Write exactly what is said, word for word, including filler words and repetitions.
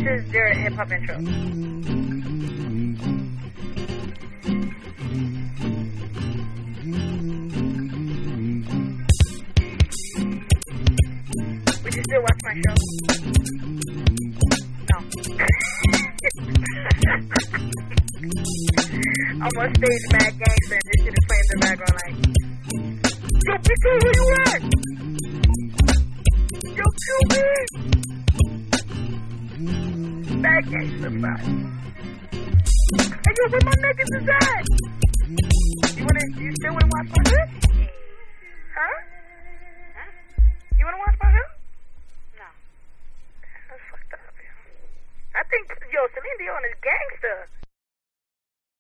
is their hip hop intro. Would you still watch my show? No. I'm on stage mad gangster and this shit is playing in the background like, yo, Pico, where you at? Yo, Q B! Mad gangster, man. Hey, yo, where my niggas is at? You wanna, you still wanna watch my show? Huh? Huh? You wanna watch my show? No. That's fucked up, yo. I think, yo, Celine Dion is gangster.